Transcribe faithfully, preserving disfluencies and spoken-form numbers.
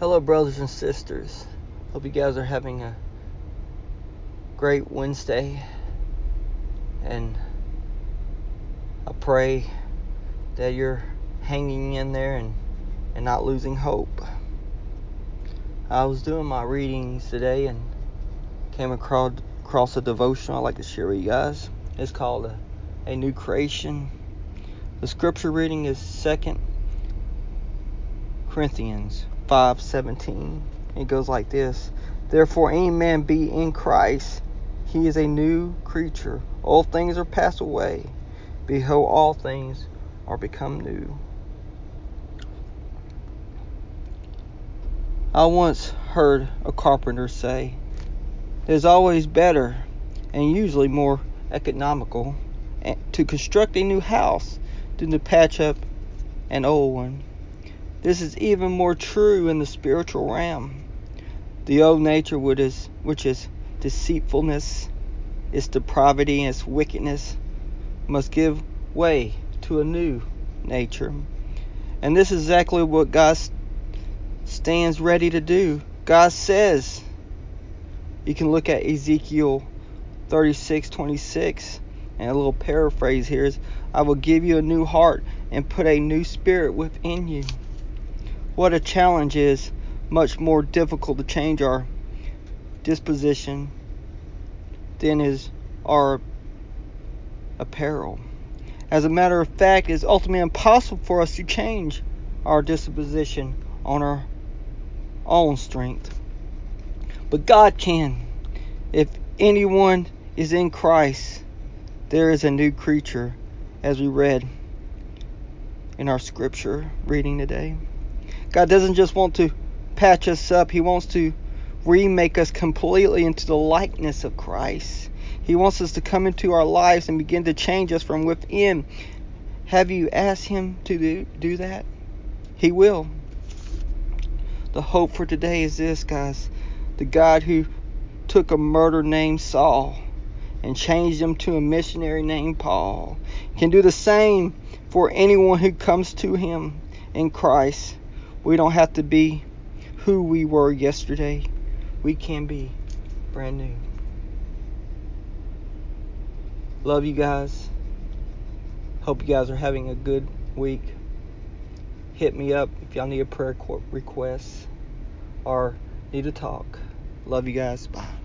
Hello, brothers and sisters. Hope you guys are having a great Wednesday. And I pray that you're hanging in there and, and not losing hope. I was doing my readings today and came across, across a devotion I'd like to share with you guys. It's called A, a New Creation. The scripture reading is Second Corinthians five seventeen. It goes like this: Therefore, any man be in Christ, he is a new creature. All things are passed away. Behold, all things are become new. I once heard a carpenter say, it is always better and usually more economical to construct a new house than to patch up an old one. This is even more true in the spiritual realm. The old nature, which is, which is deceitfulness, its depravity, and its wickedness, must give way to a new nature. And this is exactly what God stands ready to do. God says, you can look at Ezekiel thirty-six twenty-six, and a little paraphrase here is, I will give you a new heart and put a new spirit within you. What a challenge is much more difficult to change our disposition than is our apparel. As a matter of fact, it is ultimately impossible for us to change our disposition on our own strength. But God can. If anyone is in Christ, there is a new creature, as we read in our scripture reading today. God doesn't just want to patch us up. He wants to remake us completely into the likeness of Christ. He wants us to come into our lives and begin to change us from within. Have you asked Him to do, do that? He will. The hope for today is this, guys. The God who took a murderer named Saul and changed him to a missionary named Paul can do the same for anyone who comes to Him in Christ. We don't have to be who we were yesterday. We can be brand new. Love you guys. Hope you guys are having a good week. Hit me up if y'all need a prayer request or need to talk. Love you guys. Bye.